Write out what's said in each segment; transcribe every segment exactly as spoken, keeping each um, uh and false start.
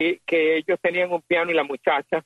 y que ellos tenían un piano y la muchacha,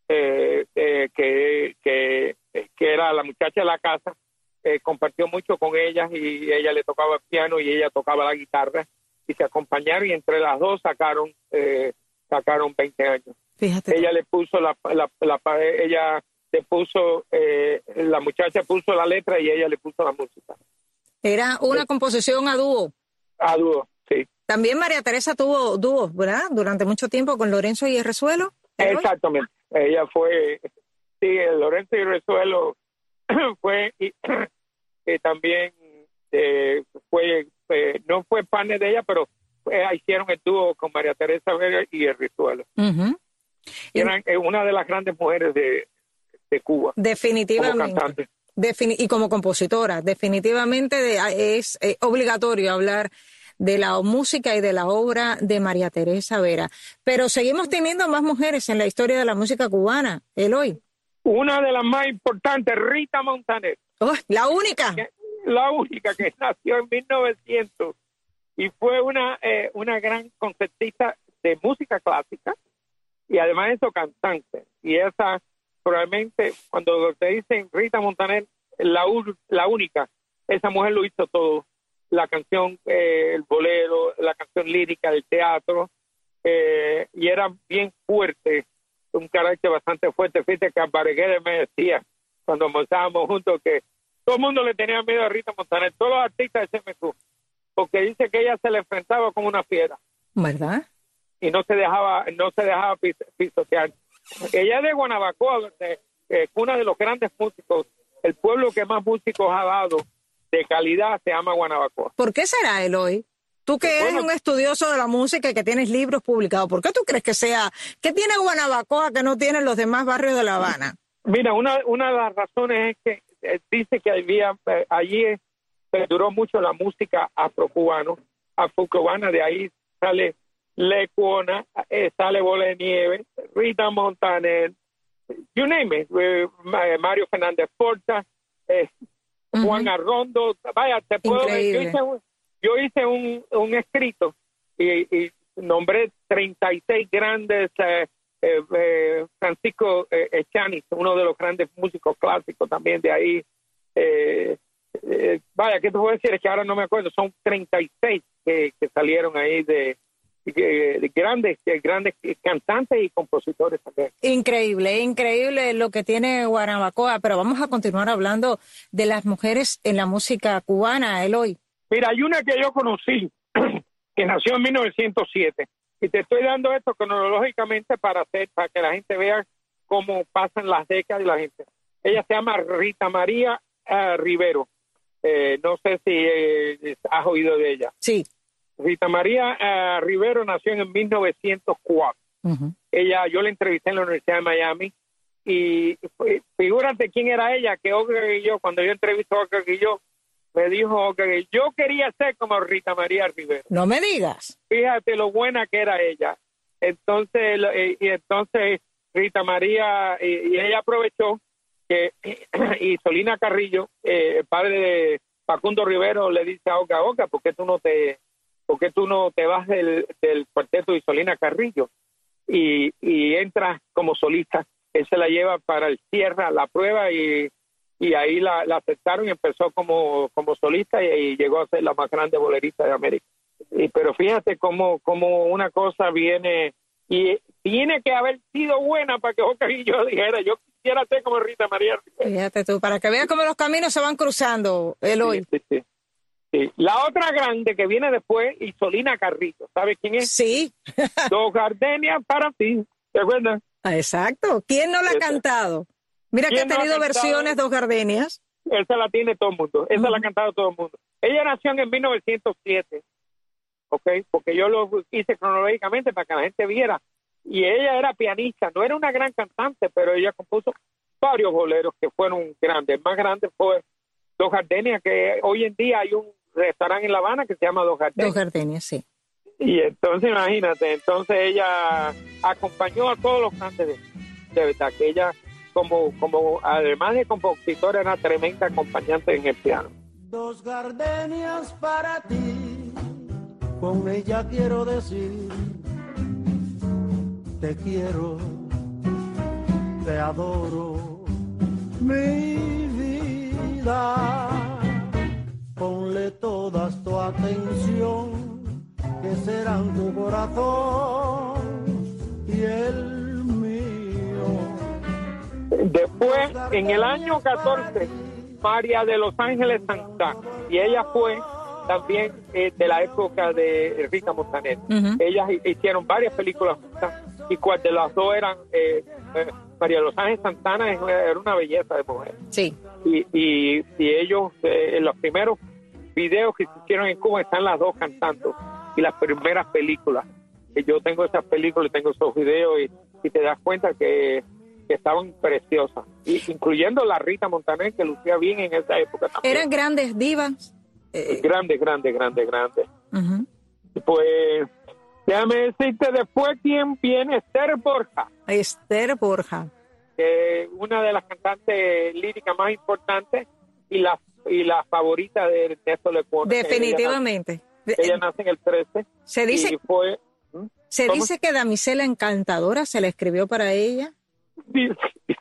eh, eh, que, que, que era la muchacha de la casa, eh, compartió mucho con ellas y ella le tocaba el piano y ella tocaba la guitarra y se acompañaron y entre las dos sacaron eh, sacaron veinte años. Fíjate. Ella le puso la, la, la, la ella le puso, eh, la muchacha puso la letra y ella le puso la música. Era una composición a dúo. A dúo, sí. También María Teresa tuvo dúos, ¿verdad? Durante mucho tiempo con Lorenzo y Resuelo. Exactamente. Ella fue, sí, Lorenzo y Resuelo fue, y, y también eh, fue, eh, no fue partner de ella, pero eh, hicieron el dúo con María Teresa Vega y el Resuelo. Uh-huh. Eran eh, una de las grandes mujeres de, de Cuba. Definitivamente. Como cantante. Defini- y como compositora, definitivamente de, es eh, obligatorio hablar de la música y de la obra de María Teresa Vera. Pero seguimos teniendo más mujeres en la historia de la música cubana, Eloy. Una de las más importantes, Rita Montaner. Oh, la única. La única que nació en mil novecientos y fue una, eh, una gran concertista de música clásica y además de eso cantante. Y esa probablemente cuando te dicen Rita Montaner, la, la única, esa mujer lo hizo todo. La canción, eh, el bolero, la canción lírica, el teatro, eh, y era bien fuerte, un carácter bastante fuerte. Fíjate que Alvareguera me decía, cuando almorzábamos juntos, que todo el mundo le tenía miedo a Rita Montaner, todos los artistas de C M Q, porque dice que ella se le enfrentaba como una fiera. ¿Verdad? Y no se dejaba, no se dejaba pis, pisotear. Ella es de Guanabacoa, de, eh, una de los grandes músicos, el pueblo que más músicos ha dado de calidad se llama Guanabacoa. ¿Por qué será, Eloy? Tú que eres bueno, un estudioso de la música y que tienes libros publicados, ¿por qué tú crees que sea? ¿Qué tiene Guanabacoa que no tienen los demás barrios de La Habana? Mira, una, una de las razones es que eh, dice que había, eh, allí perduró mucho la música afrocubano, afrocubana, de ahí sale Lecuona, eh, sale Bola de Nieve, Rita Montaner, you name it, eh, Mario Fernández Porta, eh, uh-huh. Juan Arrondo, vaya, te puedo ver, yo hice un, yo hice un, un escrito y, y nombré treinta y seis grandes, eh, eh, eh, Francisco eh, Echaniz, uno de los grandes músicos clásicos también de ahí, eh, eh, vaya, ¿qué te puedo decir? Es que ahora no me acuerdo, son treinta y seis que, que salieron ahí de, de, de grandes, de grandes cantantes y compositores también. Increíble, increíble lo que tiene Guanabacoa, pero vamos a continuar hablando de las mujeres en la música cubana, Eloy. Mira, hay una que yo conocí, que nació en mil novecientos siete, y te estoy dando esto cronológicamente para hacer, para que la gente vea cómo pasan las décadas y la gente. Ella se llama Rita María uh, Rivero. Eh, no sé si eh, has oído de ella. Sí. Rita María uh, Rivero nació en mil novecientos cuatro. Uh-huh. Ella, yo la entrevisté en la Universidad de Miami y figúrate quién era ella, que Oscar y yo, cuando yo entrevisté a Oscar y yo, me dijo que yo quería ser como Rita María Rivero. No me digas. Fíjate lo buena que era ella. Entonces, y entonces Rita María, y, y ella aprovechó que, y Solina Carrillo, eh, el padre de Facundo Rivero, le dice a Oca, Oca, ¿por qué tú no te, por qué tú no te vas del, del cuarteto de Solina Carrillo? Y, y entras como solista. Él se la lleva para el Sierra, la prueba, y y ahí la, la aceptaron y empezó como, como solista y, y llegó a ser la más grande bolerista de América. Y, pero fíjate cómo, cómo una cosa viene, y tiene que haber sido buena para que Oscar y yo dijera, yo quisiera ser como Rita María. Fíjate tú, para que veas cómo los caminos se van cruzando, Eloy. Sí, sí, sí. Sí. La otra grande que viene después, Isolina Carrillo, ¿sabes quién es? Sí. Dos gardenias para ti, ¿te acuerdas? Ah, exacto. ¿Quién no la ha Esa. cantado? Mira que ha tenido no ha versiones, Dos Gardenias. Esa la tiene todo el mundo, esa uh-huh. la ha cantado todo el mundo. Ella nació en mil novecientos siete, ¿ok? Porque yo lo hice cronológicamente para que la gente viera. Y ella era pianista, no era una gran cantante, pero ella compuso varios boleros que fueron grandes. El más grande fue Dos Gardenias, que hoy en día hay un restaurante en La Habana que se llama Dos Gardenias. Dos Gardenias, sí. Y entonces, imagínate, entonces ella acompañó a todos los grandes de, de verdad, que ella... Como, como además de compositora, era tremenda acompañante en el piano. Dos gardenias para ti, con ella quiero decir te quiero, te adoro, mi vida. Ponle toda tu atención, que serán tu corazón y el mío. Después, en el año catorce, María de Los Ángeles Santana, y ella fue también eh, de la época de Rita Montaner. Uh-huh. Ellas hicieron varias películas juntas, y cual de las dos eran, eh, eh, María de Los Ángeles Santana era una belleza de mujer. Sí. Y, y, y ellos, eh, en los primeros videos que se hicieron en Cuba, están las dos cantando, y las primeras películas. Que yo tengo esas películas, tengo esos videos, y, y te das cuenta que, que estaban preciosas, y, incluyendo la Rita Montaner, que lucía bien en esa época también. ¿Eran grandes divas? Eh... Grandes, grandes, grandes, grandes. Uh-huh. Pues, déjame decirte después quién viene. Esther Borja. Esther Borja. Eh, una de las cantantes líricas más importantes y la, y la favorita de Ernesto Lecuona. Definitivamente. Ella, ella nace en el trece. Se dice, y fue, se dice que Damisela Encantadora se la escribió para ella. Dice,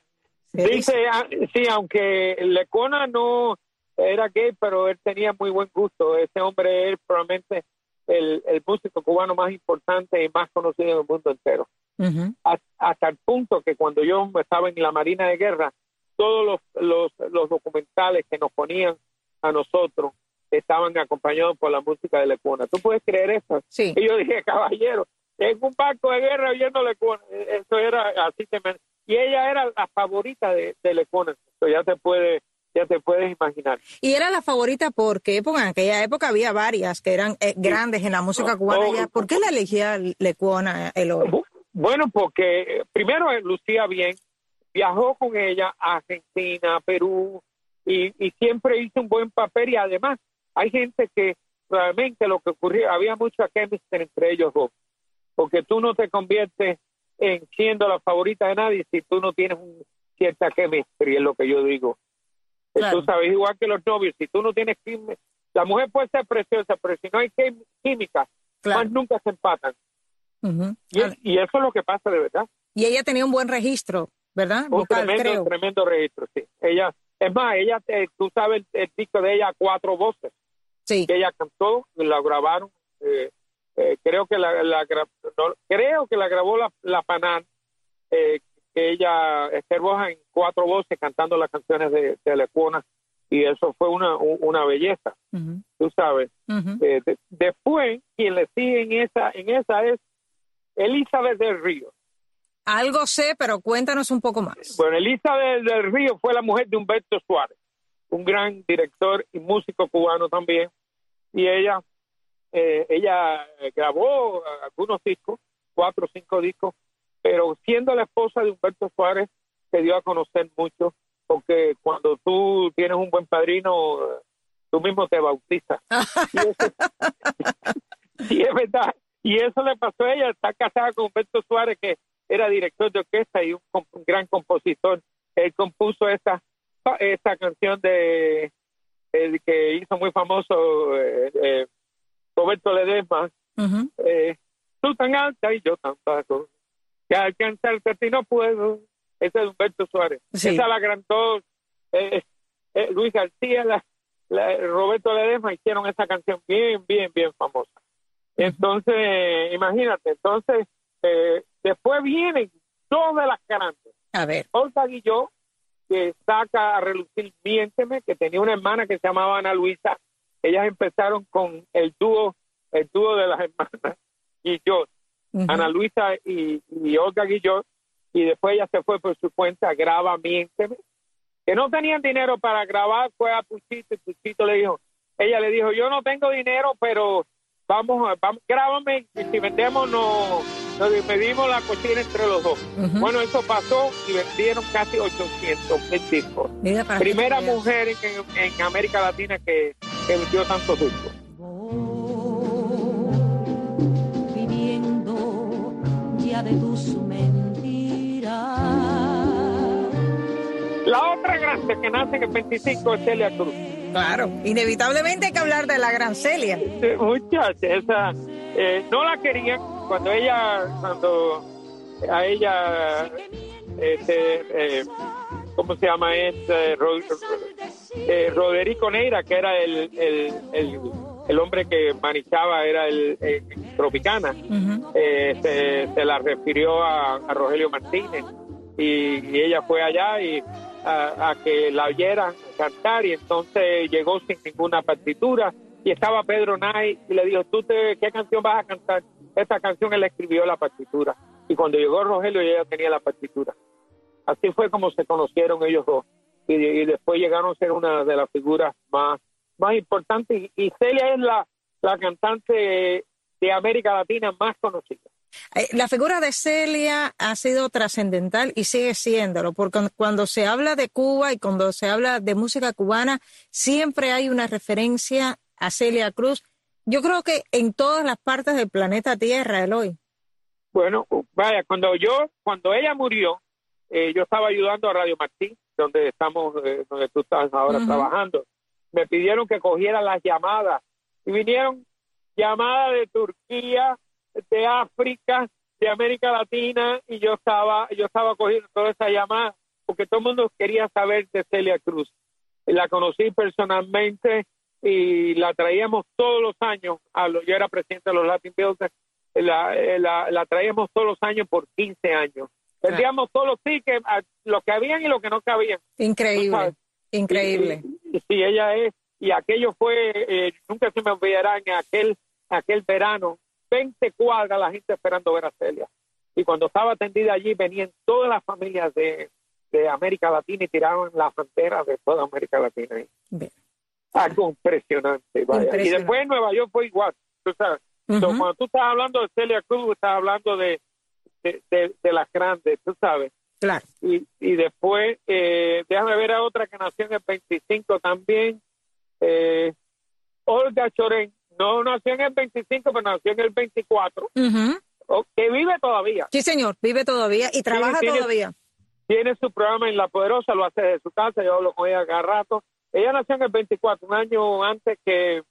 dice, sí, aunque Lecuona no era gay, pero él tenía muy buen gusto. Ese hombre es probablemente el, el músico cubano más importante y más conocido en el mundo entero. Uh-huh. Hasta el punto que cuando yo estaba en la Marina de Guerra, todos los, los, los documentales que nos ponían a nosotros estaban acompañados por la música de Lecuona. ¿Tú puedes creer eso? Sí. Y yo dije, caballero, en un barco de guerra oyendo Lecuona. Eso era así. Y ella era la favorita de, de Lecuona. Eso ya te puede... ya te puedes imaginar. Y era la favorita porque, porque en aquella época había varias que eran eh, grandes en la música cubana. Oh, ya. ¿Por qué la elegía Lecuona el oro? Bueno, porque primero lucía bien, viajó con ella a Argentina, a Perú, y, y siempre hizo un buen papel, y además hay gente que realmente lo que ocurría, había mucha química entre ellos dos, porque tú no te conviertes en siendo la favorita de nadie si tú no tienes un, cierta química, es lo que yo digo. Claro. Tú sabes, igual que los novios, si tú no tienes química, la mujer puede ser preciosa, pero si no hay química, claro, más nunca se empatan. Uh-huh. Y, es, y eso es lo que pasa de verdad. Y ella tenía un buen registro, ¿verdad? Un vocal, tremendo, creo. tremendo registro, sí. Ella, es más, ella, eh, tú sabes el, el disco de ella, Cuatro Voces. Sí. Que ella cantó, la grabaron, eh, eh, creo que la, la no, creo que la grabó la, la Panán, eh, que ella, Esther Borja, en cuatro voces cantando las canciones de, de Lecuona, y eso fue una, una belleza. Uh-huh. Tú sabes. Uh-huh. Eh, de, después, quien le sigue en esa, en esa es Elizabeth del Río. Algo sé, pero cuéntanos un poco más. Bueno, Elizabeth del Río fue la mujer de Humberto Suárez, un gran director y músico cubano también, y ella, eh, ella grabó algunos discos, cuatro o cinco discos, pero siendo la esposa de Humberto Suárez, se dio a conocer mucho, porque cuando tú tienes un buen padrino, tú mismo te bautizas. Y eso, y es verdad. Y eso le pasó a ella. Está casada con Humberto Suárez, que era director de orquesta y un, un gran compositor. Él compuso esta, esta canción de, de que hizo muy famoso eh, eh, Roberto Ledesma. Uh-huh. eh, tú tan alta y yo tan bajo, que alcanzarte a ti no puedo. Esa es Humberto Suárez. Sí. Esa la cantó eh, eh, Luis García, la, la, Roberto Ledesma, hicieron esa canción bien, bien, bien famosa. Uh-huh. Entonces, eh, imagínate, entonces, eh, después vienen dos de las grandes. A ver. Olga Guilló, que saca a relucir Miénteme, que tenía una hermana que se llamaba Ana Luisa. Ellas empezaron con el dúo, el dúo de las hermanas Guilló, uh-huh. Ana Luisa y, y Olga Guilló. Y después ella se fue por su cuenta, graba Miénteme, que no tenían dinero para grabar, fue a Puchito, y Puchito le dijo, ella le dijo, yo no tengo dinero, pero vamos, vamos grábame, y si vendemos nos, nos medimos la cocina entre los dos. Uh-huh. Bueno, eso pasó y vendieron casi ochocientos mil discos. Mira, primera mujer en, en América Latina que, que vendió tantos discos. Oh, viviendo ya de tus mentiras. La otra grande que nace en el veinticinco es Celia Cruz. Claro, inevitablemente hay que hablar de la gran Celia. Muchacha, esa eh, no la querían cuando ella, cuando a ella, este, eh, ¿cómo se llama? Este, Ro, eh, Roderico Neira, que era el, el, el, el hombre que manejaba, era el, el Tropicana, uh-huh. eh, se, se la refirió a, a Rogelio Martínez y, y ella fue allá y a, a que la oyeran cantar, y entonces llegó sin ninguna partitura y estaba Pedro Nay y le dijo, ¿tú te, qué canción vas a cantar? Esta canción él escribió la partitura, y cuando llegó Rogelio ella tenía la partitura. Así fue como se conocieron ellos dos, y, y después llegaron a ser una de las figuras más, más importantes, y, y Celia es la, la cantante de América Latina más conocida. La figura de Celia ha sido trascendental y sigue siéndolo, porque cuando se habla de Cuba y cuando se habla de música cubana, siempre hay una referencia a Celia Cruz. Yo creo que en todas las partes del planeta Tierra, Eloy. Bueno, vaya, cuando yo, cuando ella murió, eh, yo estaba ayudando a Radio Martí, donde estamos, eh, donde tú estás ahora uh-huh. trabajando. Me pidieron que cogiera las llamadas y vinieron llamadas de Turquía, de África, de América Latina, y yo estaba yo estaba cogiendo toda esa llamada porque todo el mundo quería saber de Celia Cruz. La conocí personalmente y la traíamos todos los años. A lo, yo era presidente de los Latin Builders, la, la, la traíamos todos los años por quince años. Vendíamos todos los tickets, lo que habían y lo que no cabían. Increíble, increíble. Y, y, y ella es, y aquello fue, eh, nunca se me olvidará, en aquel, aquel verano, veinte cuadras la gente esperando ver a Celia. Y cuando estaba atendida allí, venían todas las familias de, de América Latina y tiraban las banderas de toda América Latina. Bien. Algo impresionante, vaya. Impresionante. Y después en Nueva York fue igual. Tú sabes. Uh-huh. Entonces, cuando tú estás hablando de Celia Cruz, estás hablando de, de, de, de las grandes, tú sabes. Claro. Y, y después, eh, déjame ver a otra que nació en el veinticinco también, eh, Olga Chorén. No nació en el veinticinco, pero nació en el veinticuatro. Uh-huh. Que vive todavía. Sí, señor, vive todavía y trabaja tiene, todavía. Tiene su programa en La Poderosa, lo hace desde su casa, yo hablo con ella cada rato. Ella nació en el veinticuatro, un año antes que...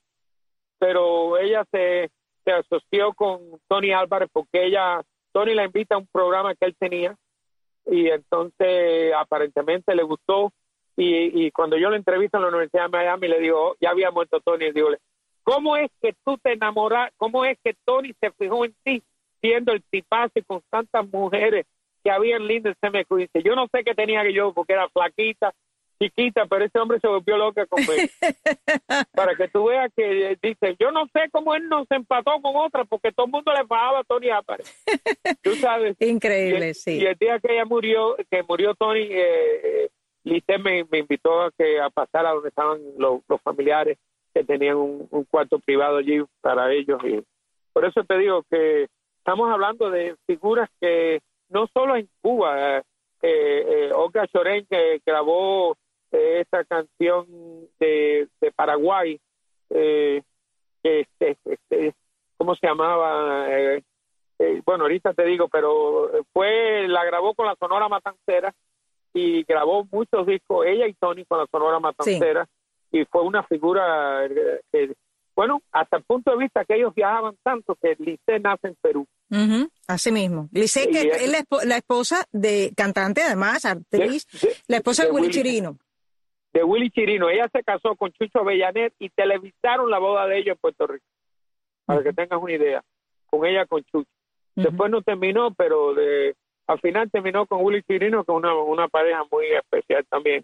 Pero ella se, se asoció con Tony Álvarez porque ella... Tony la invita a un programa que él tenía y entonces aparentemente le gustó y, y cuando yo lo entrevisto en la Universidad de Miami le digo, ya había muerto Tony, y digo, ¿cómo es que tú te enamoras? ¿Cómo es que Tony se fijó en ti siendo el tipazo y con tantas mujeres que habían lindas en C M Q? Dice, yo no sé qué tenía que yo porque era flaquita, chiquita, pero ese hombre se volvió loca conmigo. Para que tú veas que dice, yo no sé cómo él no se empató con otra porque todo el mundo le pagaba a Tony Álvarez. Tú sabes. Increíble, y, sí. Y el día que ella murió, que murió Tony, eh, Lisset me, me invitó a que a pasar a donde estaban los, los familiares que tenían un, un cuarto privado allí para ellos. Y por eso te digo que estamos hablando de figuras que no solo en Cuba, eh, eh, Olga Chorén que grabó eh, esta canción de, de Paraguay, eh, este, este, ¿cómo se llamaba? Eh, eh, bueno, ahorita te digo, pero fue la grabó con la Sonora Matancera y grabó muchos discos, ella y Tony con la Sonora Matancera. Sí. Y fue una figura que, bueno, hasta el punto de vista que ellos viajaban tanto que Lisset nace en Perú. Uh-huh. Así mismo. Lisset, que es la, esp- la esposa de cantante, además, actriz, de, de, la esposa de, de Willy, Willy Chirino. De Willy Chirino. Ella se casó con Chucho Avellanet y televisaron la boda de ellos en Puerto Rico. Para uh-huh. que tengas una idea. Con ella, con Chucho. Uh-huh. Después no terminó, pero de, al final terminó con Willy Chirino, que es una, una pareja muy especial también,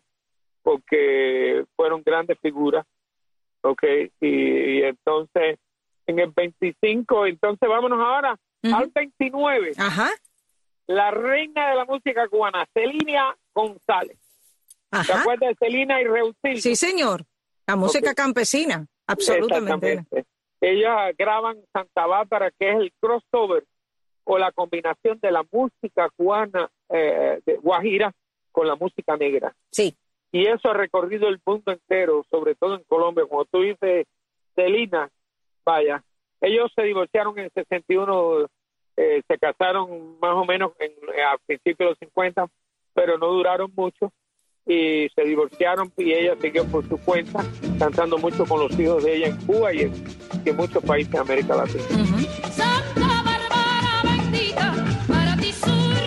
porque fueron grandes figuras. Ok, y, y entonces, en el veinticinco, entonces vámonos ahora uh-huh. al veintinueve. Ajá. La reina de la música cubana, Celina González. Ajá. ¿Te acuerdas de Celina y Reutilio? Sí, señor. La música okay. campesina, absolutamente. Ellas graban Santa Bárbara, que es el crossover o la combinación de la música cubana eh, de Guajira con la música negra. Sí. Y eso ha recorrido el mundo entero, sobre todo en Colombia. Como tú dices, Celina, vaya, ellos se divorciaron en el sesenta y uno, eh, se casaron más o menos en, a principios de los cincuenta, pero no duraron mucho y se divorciaron y ella siguió por su cuenta, cantando mucho con los hijos de ella en Cuba y en, y en muchos países de América Latina. Uh-huh. Santa Bárbara bendita, para ti sur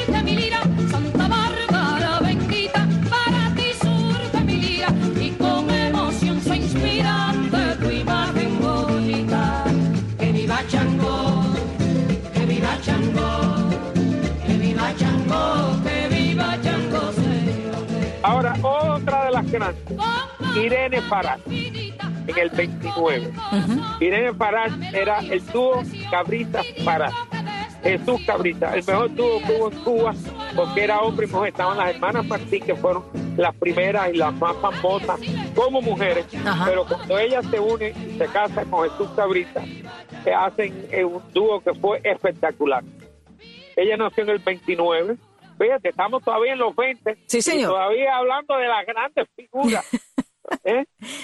más grandes, Irene Farage, en el veintinueve. Uh-huh. Irene Farage era el dúo Cabrita-Farage. Jesús Cabrita, el mejor dúo que hubo en Cuba, porque era hombre y mujer. Estaban las hermanas Martí, que fueron las primeras y las más famosas como mujeres. Ajá. Pero cuando ellas se unen y se casan con Jesús Cabrita, se hacen un dúo que fue espectacular. Ella nació en el veintinueve. Fíjate, estamos todavía en los veinte. Sí, señor. Y todavía hablando de las grandes figuras. ¿Eh?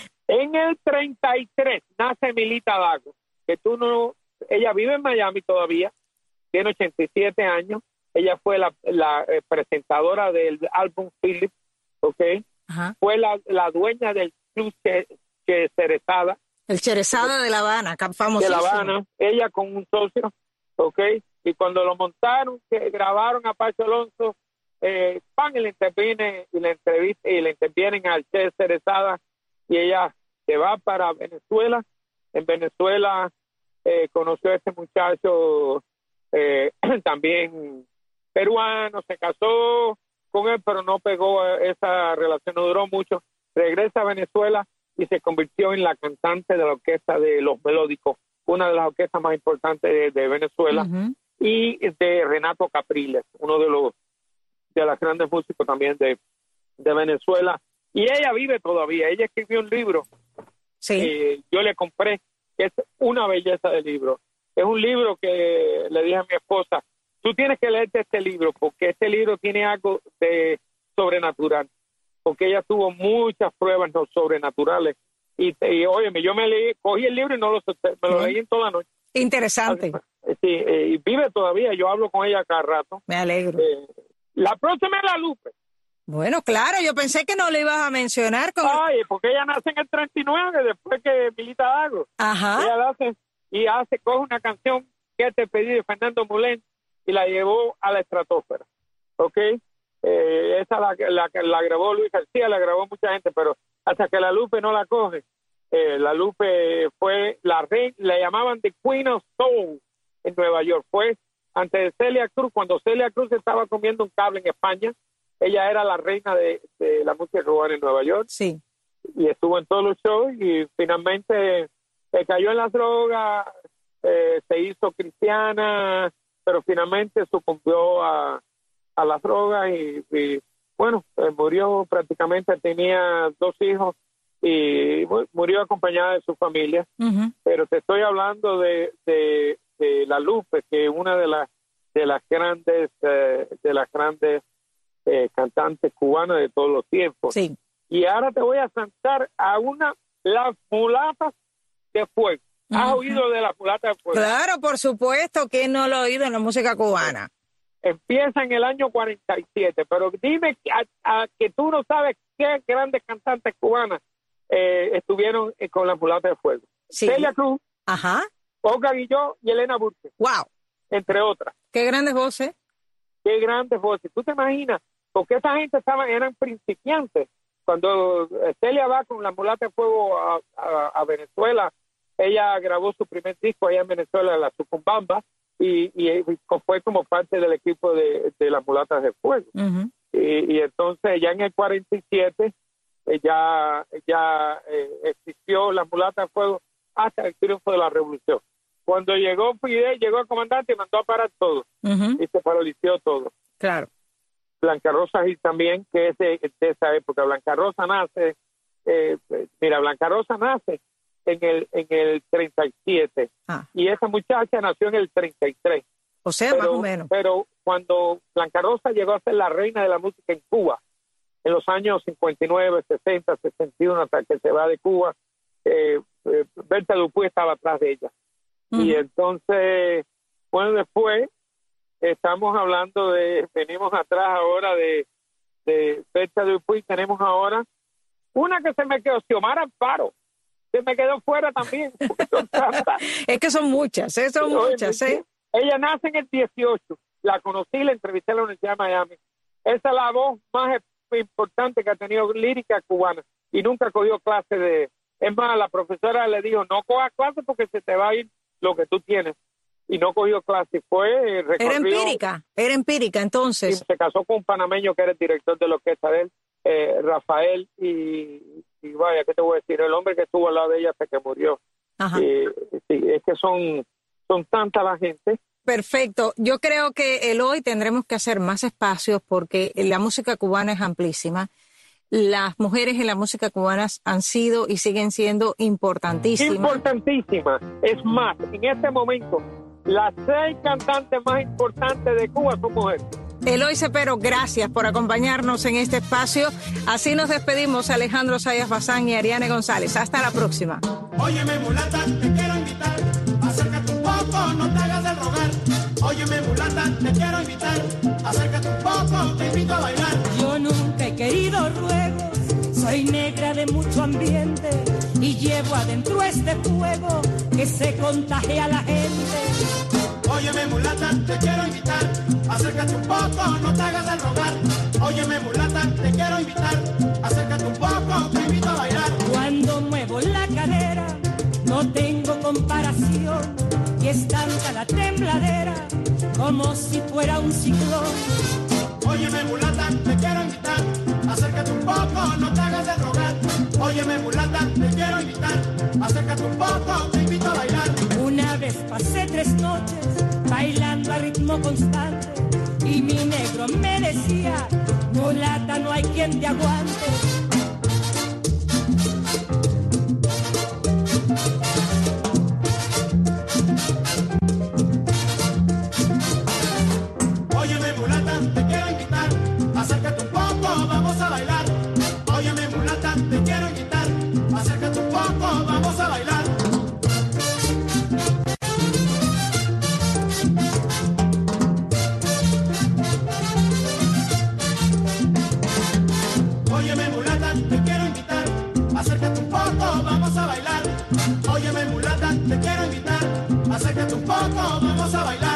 En el treinta y tres nace Milita Dago, que tú no... Ella vive en Miami todavía, tiene ochenta y siete años. Ella fue la, la eh, presentadora del álbum Philip, ¿ok? Ajá. Fue la, la dueña del club que, que Cerezada. El Cerezada de La Habana, famosísimo. De La Habana, ella con un socio, ¿ok? Y cuando lo montaron, que grabaron a Pacho Alonso, eh, van y le intervienen y le entrevista y le intervienen al Che Cerezada, y ella se va para Venezuela. En Venezuela eh, conoció a este muchacho eh, también peruano, se casó con él, pero no pegó, esa relación no duró mucho. Regresa a Venezuela y se convirtió en la cantante de la orquesta de Los Melódicos, una de las orquestas más importantes de, de Venezuela, uh-huh. y de Renato Capriles, uno de los de las grandes músicos también de, de Venezuela. Y ella vive todavía. Ella escribió un libro, sí. eh, yo le compré, que es una belleza de libro. Es un libro que le dije a mi esposa, tú tienes que leerte este libro, porque este libro tiene algo de sobrenatural, porque ella tuvo muchas pruebas no sobrenaturales. Y, y óyeme, yo me leí, cogí el libro y no lo solté, me lo sí. leí en toda la noche. Interesante. Sí, eh, y vive todavía, yo hablo con ella cada rato. Me alegro. Eh, la próxima es la Lupe. Bueno, claro, yo pensé que no le ibas a mencionar. Con... Ay, porque ella nace en el treinta y nueve, después que Milita Dago. Ajá. Ella hace, y hace, coge una canción que te pedí de Fernando Mulén y la llevó a la estratosfera, ¿ok? Eh, esa la, la, la grabó Luis García, la grabó mucha gente, pero hasta que la Lupe no la coge, eh, la Lupe fue la reina, la llamaban The Queen of Soul en Nueva York. Fue antes de Celia Cruz, cuando Celia Cruz estaba comiendo un cable en España, ella era la reina de, de la música cubana en Nueva York. Sí. Y estuvo en todos los shows y finalmente eh, cayó en las drogas, eh, se hizo cristiana, pero finalmente sucumbió a, a las drogas y, y bueno, eh, murió prácticamente, tenía dos hijos y bueno, murió acompañada de su familia. Uh-huh. Pero te estoy hablando de, de, de la Lupe, que es una de las de las grandes eh, de las grandes eh, cantantes cubanas de todos los tiempos. Sí. Y ahora te voy a cantar a una, las mulatas de fuego. ¿Has uh-huh. oído de las mulatas de fuego? Claro, por supuesto, que no lo he oído en la música cubana. Empieza en el año cuarenta y siete, pero dime a, a, que tú no sabes qué grandes cantantes cubanas eh, estuvieron eh, con las mulatas de fuego. Sí. Celia Cruz, ajá, Olga Guilló y Elena Burke. Wow. Entre otras. Qué grandes voces. Qué grandes voces. ¿Tú te imaginas? Porque esa gente estaban, eran principiantes. Cuando Celia va con las mulatas de fuego a, a, a Venezuela, ella grabó su primer disco allá en Venezuela, La Sucumbamba, y, y fue como parte del equipo de, de las mulatas de fuego. Uh-huh. y, y entonces ya en el cuarenta y siete ya, ya eh, existió las mulatas de fuego hasta el triunfo de la revolución. Cuando llegó Fidel, llegó el comandante y mandó a parar todo. Uh-huh. Y se paralizó todo. Claro. Blanca Rosa Gil también, que es de, de esa época. Blanca Rosa nace, eh, mira, Blanca Rosa nace en el en el treinta y siete ah. y esa muchacha nació en el treinta y tres. O sea, pero, más o menos. Pero cuando Blanca Rosa llegó a ser la reina de la música en Cuba, en los años cincuenta y nueve, sesenta, sesenta y uno, hasta que se va de Cuba, eh, eh, Berta Dupuy estaba atrás de ella. Uh-huh. Y entonces, bueno, después estamos hablando de, venimos atrás ahora de, de Berta Dupuy, tenemos ahora una que se me quedó, Xiomara Amparo, se me quedó fuera también. Es que son muchas, ¿eh? son Oye, muchas, ¿eh? Ella nace en el dieciocho, la conocí, la entrevisté en la Universidad de Miami. Esa es la voz más importante que ha tenido lírica cubana y nunca cogió clase de... Es más, la profesora le dijo, no cojas clase porque se te va a ir lo que tú tienes. Y no cogió clase, fue... Recorrió, era empírica, era empírica entonces. Y se casó con un panameño que era el director de la orquesta de él. eh, Rafael y, y vaya, ¿qué te voy a decir? El hombre que estuvo al lado de ella hasta que murió. Eh, sí, es que son, son tanta la gente. Perfecto. Yo creo que el hoy tendremos que hacer más espacios porque la música cubana es amplísima. Las mujeres en la música cubana han sido y siguen siendo importantísimas. Importantísimas. Es más, en este momento, las seis cantantes más importantes de Cuba son mujeres. Eloy Cepero, gracias por acompañarnos en este espacio. Así nos despedimos, Alejandro Zayas Bazán y Ariane González. Hasta la próxima. Óyeme, mulata, te quiero invitar. Acércate un poco, no te hagas de rogar. Óyeme, mulata, te quiero invitar. Acércate un poco, te invito a bailar. Yo nunca he querido ruegos, soy negra de mucho ambiente y llevo adentro este fuego que se contagia a la gente. Óyeme, mulata, te quiero invitar. Acércate un poco, no te hagas de rogar. Óyeme, mulata, te quiero invitar. Acércate un poco, te invito a bailar. Cuando muevo la cadera, no tengo comparación. Y es tanta la tembladera, como si fuera un ciclón. Óyeme, mulata, te quiero invitar. Acércate un poco, no te hagas de rogar. Óyeme, mulata, te quiero invitar. Acércate un poco, te invito a bailar. Una vez pasé tres noches bailando a ritmo constante y mi negro me decía, mulata, no hay quien te aguante. Óyeme, mulata, te quiero invitar. Acércate un poco, vamos a bailar. Óyeme, mulata, te quiero invitar. Acércate un poco, vamos a bailar. Óyeme, mulata, te quiero invitar. Acércate un poco, vamos a bailar. Óyeme, mulata, te quiero invitar. Acércate un poco, vamos a bailar.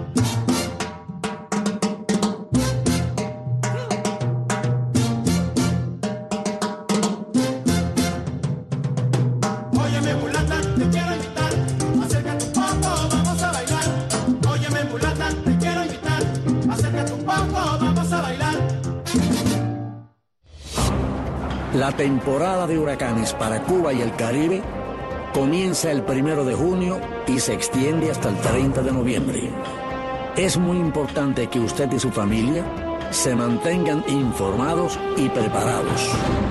Óyeme, mulata, te quiero invitar. Acércate un poco, vamos a bailar. Óyeme, mulata, te quiero invitar. Acércate un poco, vamos a bailar. La temporada de huracanes para Cuba y el Caribe comienza el primero de junio y se extiende hasta el treinta de noviembre. Es muy importante que usted y su familia se mantengan informados y preparados.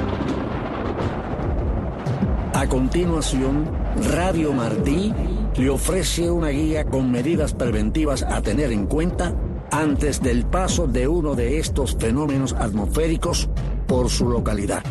A continuación, Radio Martí le ofrece una guía con medidas preventivas a tener en cuenta antes del paso de uno de estos fenómenos atmosféricos por su localidad.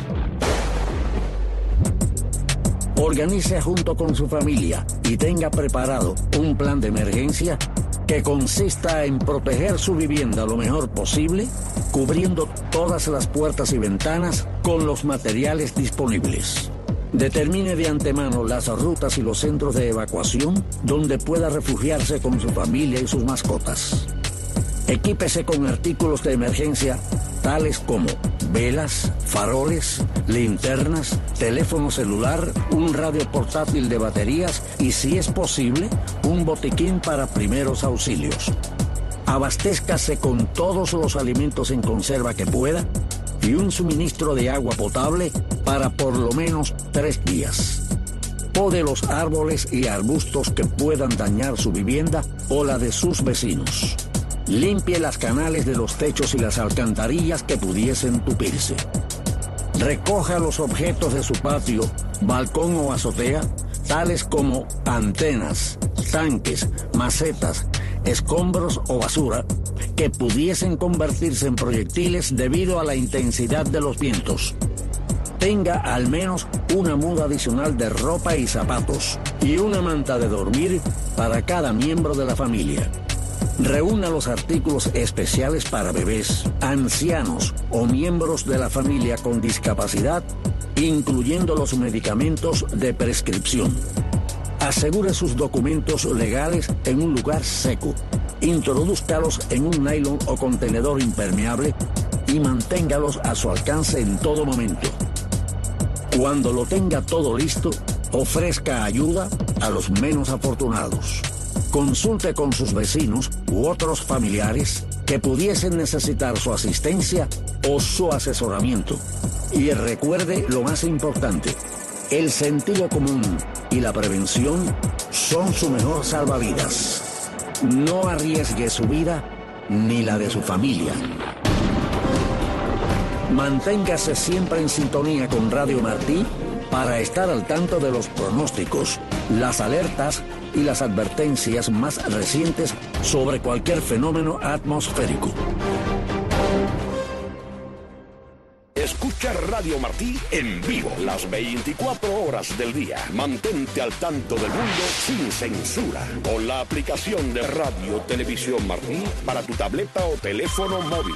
Organice junto con su familia y tenga preparado un plan de emergencia que consista en proteger su vivienda lo mejor posible, cubriendo todas las puertas y ventanas con los materiales disponibles. Determine de antemano las rutas y los centros de evacuación donde pueda refugiarse con su familia y sus mascotas. Equípese con artículos de emergencia tales como velas, faroles, linternas, teléfono celular, un radio portátil de baterías y, si es posible, un botiquín para primeros auxilios. Abastézcase con todos los alimentos en conserva que pueda y un suministro de agua potable para por lo menos tres días. Pode los árboles y arbustos que puedan dañar su vivienda o la de sus vecinos. Limpie las canales de los techos y las alcantarillas que pudiesen tupirse. Recoja los objetos de su patio, balcón o azotea, tales como antenas, tanques, macetas, escombros o basura, que pudiesen convertirse en proyectiles debido a la intensidad de los vientos. Tenga al menos una muda adicional de ropa y zapatos y una manta de dormir para cada miembro de la familia. Reúna los artículos especiales para bebés, ancianos o miembros de la familia con discapacidad, incluyendo los medicamentos de prescripción. Asegure sus documentos legales en un lugar seco. Introdúzcalos en un nylon o contenedor impermeable y manténgalos a su alcance en todo momento. Cuando lo tenga todo listo, ofrezca ayuda a los menos afortunados. Consulte con sus vecinos u otros familiares que pudiesen necesitar su asistencia o su asesoramiento. Y recuerde lo más importante, el sentido común y la prevención son su mejor salvavidas. No arriesgue su vida ni la de su familia. Manténgase siempre en sintonía con Radio Martí para estar al tanto de los pronósticos, las alertas y las advertencias más recientes sobre cualquier fenómeno atmosférico. Escucha Radio Martí en vivo las veinticuatro horas del día. Mantente al tanto del mundo sin censura con la aplicación de Radio Televisión Martí para tu tableta o teléfono móvil.